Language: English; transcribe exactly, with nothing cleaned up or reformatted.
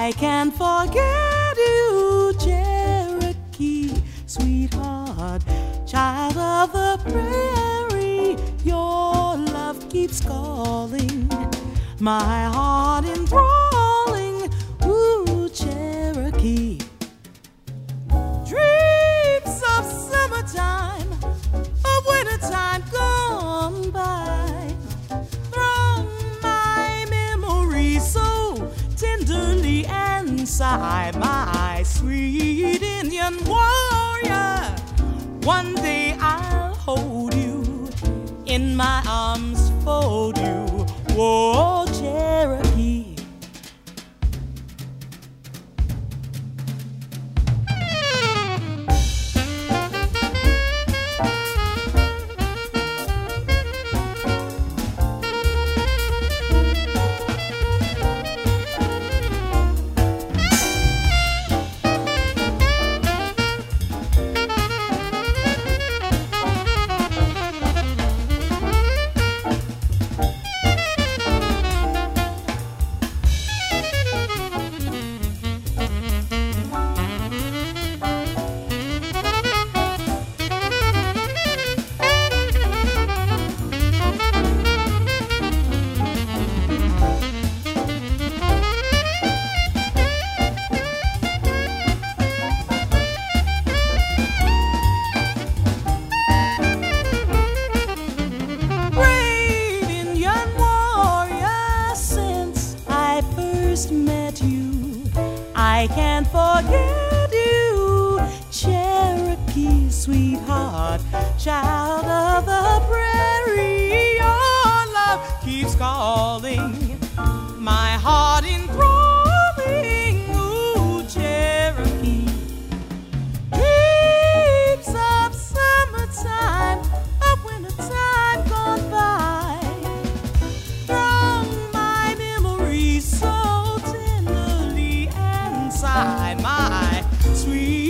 I can't forget you, Cherokee, sweetheart, child of the prairie. Your love keeps calling, my heart enthralling. Ooh, Cherokee. Dreams of summertime, of wintertime gone by, throng my memory so tenderly and sigh. My sweet Indian warrior, one day I'll hold you, in my arms fold you. Whoa, Cherokee. Met you, I can't forget you, Cherokee, sweetheart, child of the prairie. Your love keeps calling, my heart enthralling. Ooh, Cherokee. Dreams of summertime, of wintertime gone by, throng my memories so my sweet